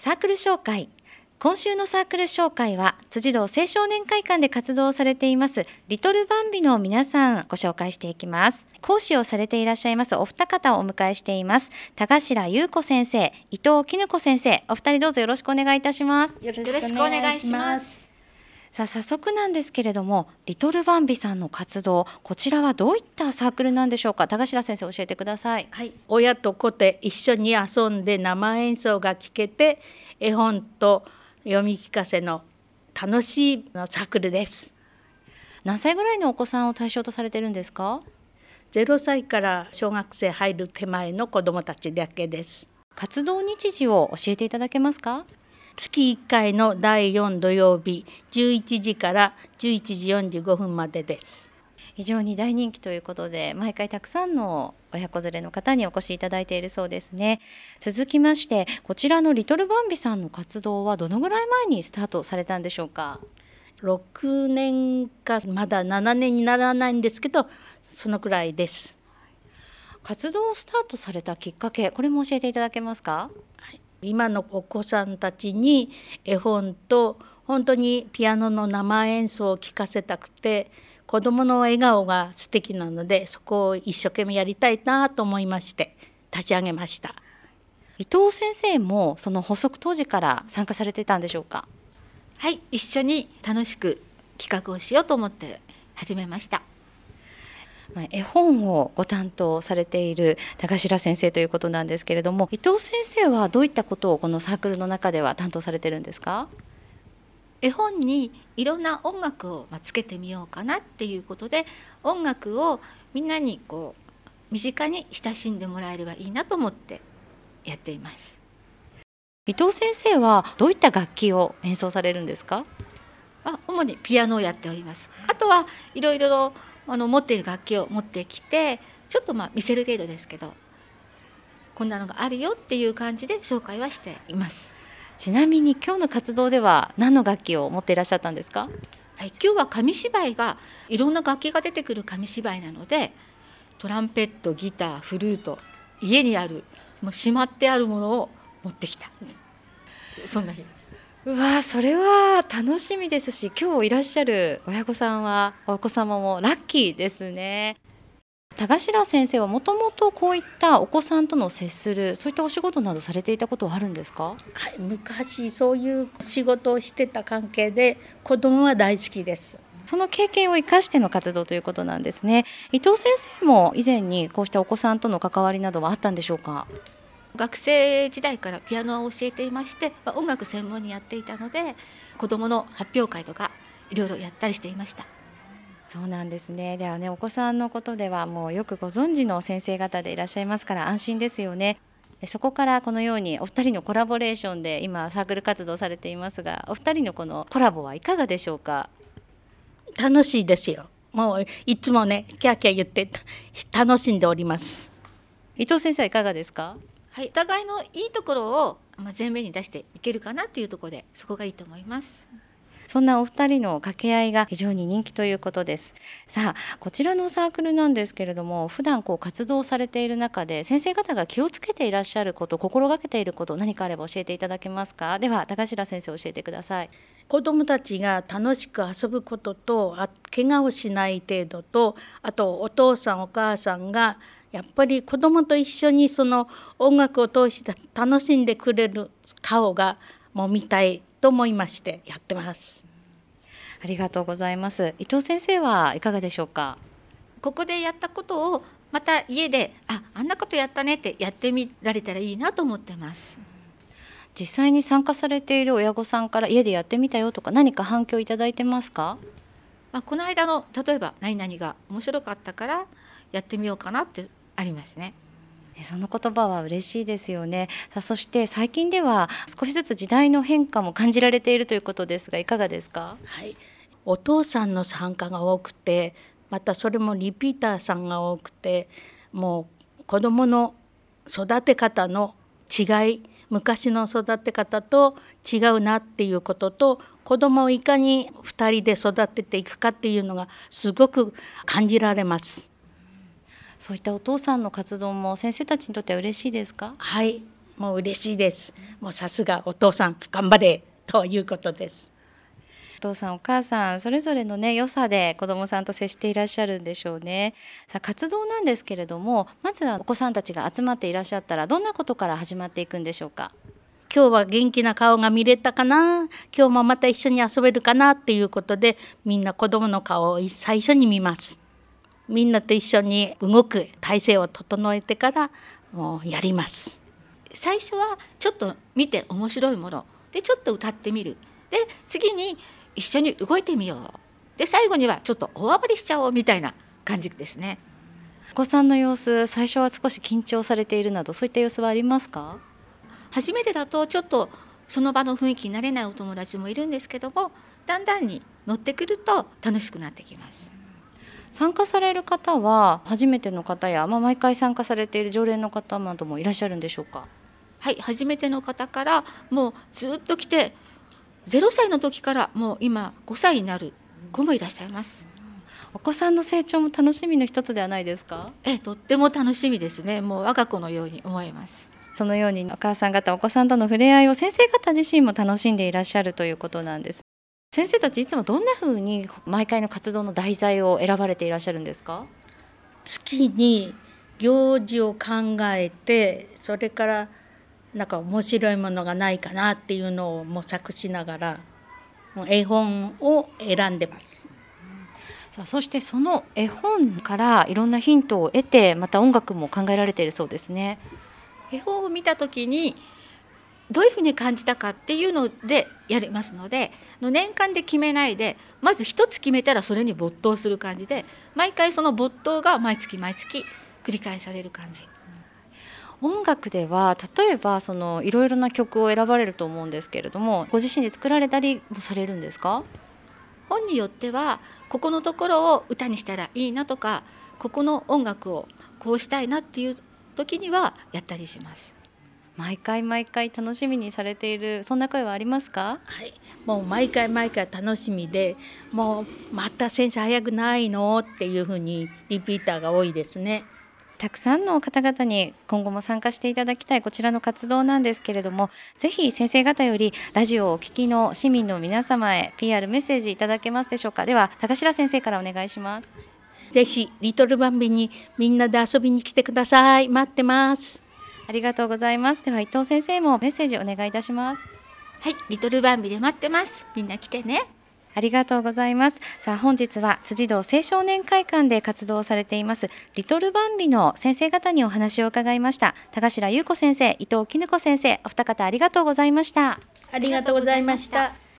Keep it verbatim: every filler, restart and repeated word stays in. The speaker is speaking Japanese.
サークル紹介。今週のサークル紹介は辻堂青少年会館で活動されていますリトルバンビの皆さんご紹介していきます。講師をされていらっしゃいますお二方をお迎えしています。田頭優子先生、伊藤絹子先生、お二人どうぞよろしくお願いいたします。 よろしくお願いします。 さあ早速なんですけれども、リトルバンビさんの活動、こちらはどういったサークルなんでしょうか。田頭先生教えてください。 はい、親と子で一緒に遊んで生演奏が聴けて絵本と読み聞かせの楽しいサークルです。 何歳ぐらいのお子さんを対象とされているんですか？ ゼロさいから小学生入る手前の子どもたちだけです。 活動日時を教えていただけますか？ 月いっかいのだいよん土曜日じゅういちじからじゅういちじよんじゅうごふんまでです。 非常に大人気ということで、毎回たくさんの親子連れの方にお越しいただいているそうですね。続きまして、こちらのリトルバンビさんの活動はどのぐらい前にスタートされたんでしょうか？ ろくねんかまだななねんにならないんですけど、そのくらいです。 活動をスタートされたきっかけ、これも教えていただけますか？ はい、今のお子さんたちに絵本と本当にピアノの生演奏を聴かせたくて、子どもの笑顔が素敵なので、そこを一生懸命やりたいなと思いまして立ち上げました。 伊藤先生もその発足当時から参加されていたんでしょうか？ はい、一緒に楽しく企画をしようと思って始めました。 絵本をご担当されている田頭先生ということなんですけれども、伊藤先生はどういったことをこのサークルの中では担当されてるんですか？ 絵本にいろんな音楽をつけてみようかなっていうことで、音楽をみんなにこう身近に親しんでもらえればいいなと思ってやっています。 伊藤先生はどういった楽器を演奏されるんですか？ あ、主にピアノをやっております。あとはいろいろあの持っている楽器を持ってきて、ちょっとまあ見せる程度ですけど、こんなのがあるよっていう感じで紹介はしています。 ちなみに今日の活動では何の楽器を持っていらっしゃったんですか？ はい、今日は紙芝居がいろんな楽器が出てくる紙芝居なので、トランペット、ギター、フルート、家にあるもうしまってあるものを持ってきたそんな日。 うわ、それは楽しみですし、今日いらっしゃる親御さんはお子様もラッキーですね。田頭先生はもともとこういったお子さんとの接するそういったお仕事などされていたことはあるんですか？ はい、昔そういう仕事をしてた関係で子供は大好きです。 その経験を生かしての活動ということなんですね。伊藤先生も以前にこうしたお子さんとの関わりなどはあったんでしょうか？ 学生時代からピアノを教えていまして、音楽専門にやっていたので、子どもの発表会とかいろいろやったりしていました。 そうなんですね。ではね、お子さんのことではもうよくご存知の先生方でいらっしゃいますから安心ですよね。そこからこのようにお二人のコラボレーションで今サークル活動されていますが、お二人のこのコラボはいかがでしょうか？ 楽しいですよ。もういつもねキャーキャー言って楽しんでおります。 伊藤先生はいかがですか？ はい、お互いのいいところを前面に出していけるかなというところで、そこがいいと思います。 そんなお二人の掛け合いが非常に人気ということです。さあ、こちらのサークルなんですけれども、普段こう活動されている中で先生方が気をつけていらっしゃること、心がけていること、何かあれば教えていただけますか？では田頭先生教えてください。 子どもたちが楽しく遊ぶことと、あ怪我をしない程度と、あとお父さんお母さんがやっぱり子どもと一緒にその音楽を通して楽しんでくれる顔がもう見たいと思いましてやってます。 ありがとうございます。伊藤先生はいかがでしょうか？ ここでやったことをまた家でああんなことやったねってやってみられたらいいなと思ってます。 実際に参加されている親御さんから家でやってみたよとか何か反響いただいてますか？ まあ、この間の例えば何々が面白かったからやってみようかなってありますね。 その言葉は嬉しいですよね。さあ、そして最近では少しずつ時代の変化も感じられているということですが、いかがですか？ はい、お父さんの参加が多くて、またそれもリピーターさんが多くて、もう子どもの育て方の違い、昔の育て方と違うなっていうことと、子どもをいかにふたりで育てていくかっていうのがすごく感じられます。 そういったお父さんの活動も先生たちにとっては嬉しいですか？ はい、 もう嬉しいです。もうさすがお父さん頑張れということです。 お父さんお母さんそれぞれのね良さで子どもさんと接していらっしゃるんでしょうね。さあ活動なんですけれども、まずはお子さんたちが集まっていらっしゃったらどんなことから始まっていくんでしょうか。 今日は元気な顔が見れたかな、今日もまた一緒に遊べるかなっていうことで、みんな子供の顔を最初に見ます。みんなと一緒に動く体勢を整えてからもうやります。 最初はちょっと見て面白いものでちょっと歌ってみる、で次に一緒に動いてみよう、で最後にはちょっと大暴れしちゃおうみたいな感じですね。 お子さんの様子、最初は少し緊張されているなどそういった様子はありますか。 初めてだとちょっとその場の雰囲気になれないお友達もいるんですけども、だんだんに乗ってくると楽しくなってきます。 参加される方は初めての方や、まあ、毎回参加されている常連の方などもいらっしゃるんでしょうか。 はい、初めての方からもうずっと来て、ゼロさいの時からもう今ごさいになる子もいらっしゃいます。 お子さんの成長も楽しみの一つではないですか。 えとっても楽しみですね。もう我が子のように思います。 そのようにお母さん方お子さんとの触れ合いを先生方自身も楽しんでいらっしゃるということなんです。先生たちいつもどんな風に毎回の活動の題材を選ばれていらっしゃるんですか。 月に行事を考えて、それからなんか面白いものがないかなっていうのを模索しながら絵本を選んでます。 さあそしてその絵本からいろんなヒントを得て、また音楽も考えられているそうですね。 絵本を見た時にどういうふうに感じたかっていうのでやりますので、年間で決めないでまず一つ決めたらそれに没頭する感じで、毎回その没頭が毎月毎月繰り返される感じ。 音楽では例えばそのいろいろな曲を選ばれると思うんですけれども、ご自身で作られたりもされるんですか。 本によってはここのところを歌にしたらいいなとか、ここの音楽をこうしたいなっていう時にはやったりします。 毎回毎回楽しみにされている、そんな声はありますか。 はい、もう毎回毎回楽しみで、もうまた先生早くないのっていうふうにリピーターが多いですね。 たくさんの方々に今後も参加していただきたいこちらの活動なんですけれども、ぜひ先生方よりラジオをお聞きの市民の皆様へ ピーアール メッセージいただけますでしょうか。では高白先生からお願いします。 ぜひリトルバンビにみんなで遊びに来てください。待ってます。 ありがとうございます。では伊藤先生もメッセージお願いいたします。 はい、リトルバンビで待ってます。みんな来てね。 ありがとうございます。さあ本日は辻堂青少年会館で活動されていますリトルバンビの先生方にお話を伺いました。高白優子先生、伊藤絹子先生、お二方ありがとうございました。 ありがとうございました。